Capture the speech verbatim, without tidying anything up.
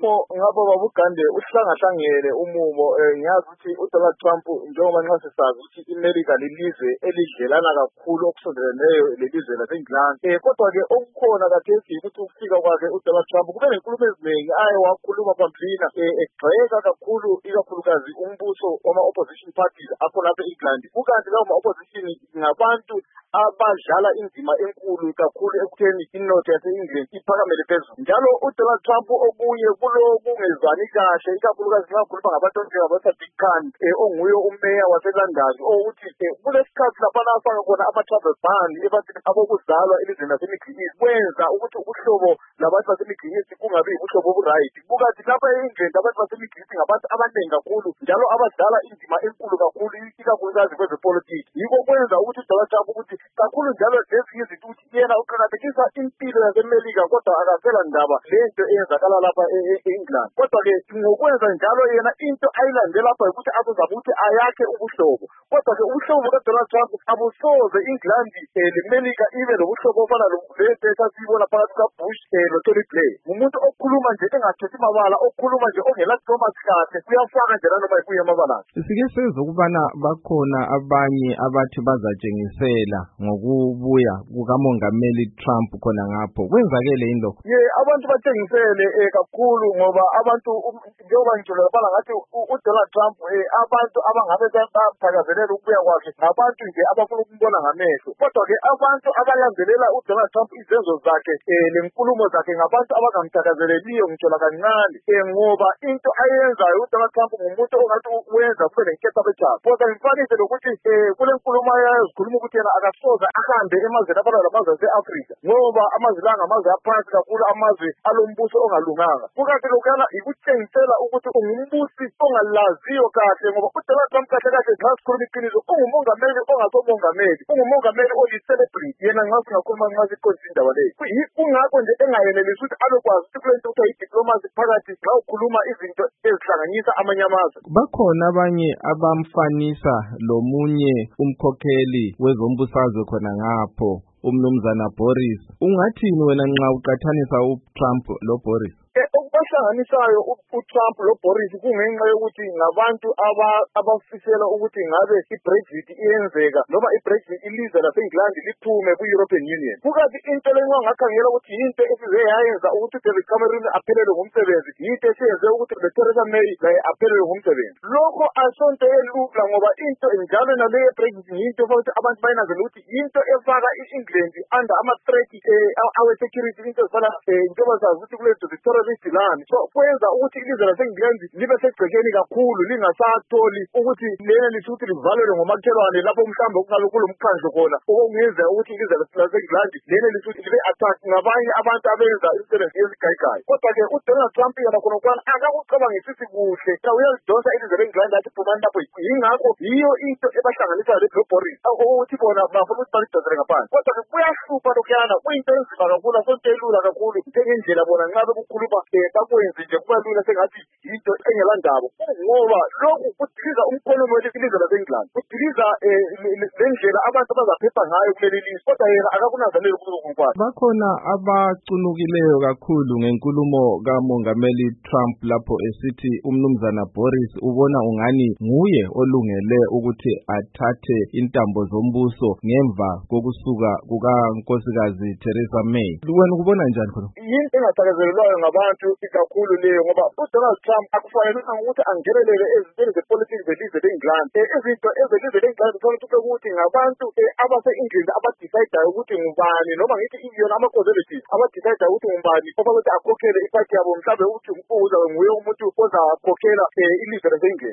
lapho ngabo babugande uhlangahlangene umumo ngiyazi ukuthi uDonald Trump njengoba nxa sisazi ukuthi iMelika lilizwe elidlelana kakhulu okusondeleneyo lelizwe laseNgilandi eh kodwa ke okukhona khathesi ukuthi ukufika kwakhe uDonald Trump kube nenkulumo eziningi aye wakhuluma phambilini egxeka kakhulu ikakhulukazi umbuso wama-opposition parties akho lapha eNgilandi kukanti lawo ma-opposition ngabantu abadlala indima enkulu kakhulu ekutheni inotho yase-England iphakamele phezulu njalo uDonald Trump obuye kulokungezwani kahle ikakhulukazi ngakhuluma ngabantu njengabo-Sadiq Khan onguye umeya waseLondon ukuthi kulesikhathi lapha afaka khona ama-travel ban ebantwini abokuzalwa elizweni lase-Middle East kwenza ukuthi ubuhlobo labantu base-Middle East kungabi ubuhlobo oburight kukanti lapha e-England abantu base-Middle East ngabantu abaningi kakhulu njalo abadlala indima enkulu kakhulu ikakhulukazi kwezepolitiki yiko kwenza ukuthi uDonald Trump ukuthi kakhulu njalo lezi izinto ukuthi yena uqhakambisa impilo yaseMelika kodwa akasela ndaba lento eyenzakala lapha e-England kodwa-ke ngokwenza njalo yena into ayilandela lapha ukuthi azozama ukuthi ayakhe ubuhlobo kodwa-ke ubuhlobo bukaDonald Trump abusoze England leMelika ibe nobuhlobo ofana lento esasiyibona phakathi kukaBush noTony Blair umuntu okhuluma nje engathethi mabala okhuluma nje ongela Thomas kahle kuyafaka nje nanoma ikuye amabala sike sezwe ukubana bakhona abanye abathi bazatshengisela ngokubuya kukamongameli Trump khona ngapho kwenzakele yini lokho ye abantu batshengisele kakhulu ngoba abantu njengoba ngitshela lapha ngathi uDonald Trump abantu abangabe bathakazelela ukubuya kwakhe ngabantu nje abafuna ukumbona ngamehlo kodwa-ke abantu abalandelela uDonald Trump izenzo zakhe lenkulumo zakhe ngabantu abangamthakazeleliyo ngitshola kancane ngoba into ayenzayo uDonald Trump ngumuntu ongathi wenza kube nenketha bejaba kodwa ngifanise lokuthi kule nkulumo ayazikhuluma ukuthi yena akasoze ahambe emazweni afana lamazwe ase-Afrika ngoba amazwe la ngamazwe aphansi kakhulu amazwe alombuso ongalunganga kukanti lokhuyana ikutshengisela ukuthi ungumbusi ongalaziyo kahle ngoba uDonald Trump kahle kahle nxa sikhuluma iqiniso ungumongameli ongasomongameli ungumongameli oli-celebrity yena nxa singakhuluma nxa siqondisa indaba leyo kungakho nje engayenelisi ukuthi abekwazi ukuthi kule nto kuthiwa i-diplomacy phakathi nxa ukhuluma izinto ezihlanganisa amanye amazwe bakhona abanye abamfanisa lomunye umkhokheli wezombusazwe khona ngapho umnumzana Boris ungathini wena nxa uqathanisa uTrump lo Boris okubahlanganisayo uTrump lo Boris kungenxa yokuthi ngabantu abafisela ukuthi ngabe iBrexit iyenzeka noma iBrexit ilizwe laseNgilandi liphume ku-European Union kukanti into leyo ngakhangela ukuthi yinto esize yayenza ukuthi uDavid Cameron aphelelwe ngumsebenzi yinto esiyenze ukuthi uTheresa May laye aphelelwe ngumsebenzi lokho asonto elula ngoba into njalo naleyo Brexit yinto futhi abantu bayinazela ukuthi yinto efaka i-England under ama-threat awe-security into ezifana njengoba sazi ukuthi kuletho terrorist land so kwenza ukuthi ilizwe laseNgilandi libe segcekeni kakhulu lingasatholi ukuthi lena lisuthi livalelwe ngomakhelwane lapho mhlawumbe kungabe kulomkhandlo khona okungenza ukuthi ilizwe laseNgilandi lena lisuthi libe attack ngabanye abantu abenza imisebenzi yezigayigayi kodwa-ke uDonald Trump yena khonokwana akakucabangisisi kuhle uyalidonsa ilizwe leNgilandi athi phumani lapho yingakho yiyo into ebahlanganisayo lo Boris ukuthi bona bafuna ukuthi balidonsele ngaphansi kodwa-ke kuyahlupha lokhuyana kuyinto enzima kakhulu asonto elula kakhulu njengendlela bona nxa bekukhuluma bakwenzi nje kuba lula sengathi yinto engelandaba ngoba lokhu kudiliza umkhonyovu welizwe laseNgilandi kudiliza lendlela abantu abazaphepha ngayo kuleli lizwe kodwa yena akakunanzeleli kuzokunkwazi bakhona abacunukileyo kakhulu ngenkulumo kamongameli Trump lapho esithi umnumzana Boris ubona ungani nguye olungele ukuthi athathe intambo zombuso ngemva kokusuka kukankosikazi Theresa May wena ukubona njani khona yinto engathakazelelwayo ngabantu ikakhulu leyo ngoba uDonald Trump akufanelanga ukuthi angenelele ezintweni zepolitiki zelizwe leNgilandi izinto ezelizwe leNgilandi kufanele ukuthi ngabantu abase-England abadecidayo ukuthi ngubani noma ngithi iyona ama-conservatives abadecidayo ukuthi ngubani oba ukuthi akhokhele iphathi yabo mhlawumbe ukuthi uzabe nguye umuntu ozakhokhela ilizwe lase-England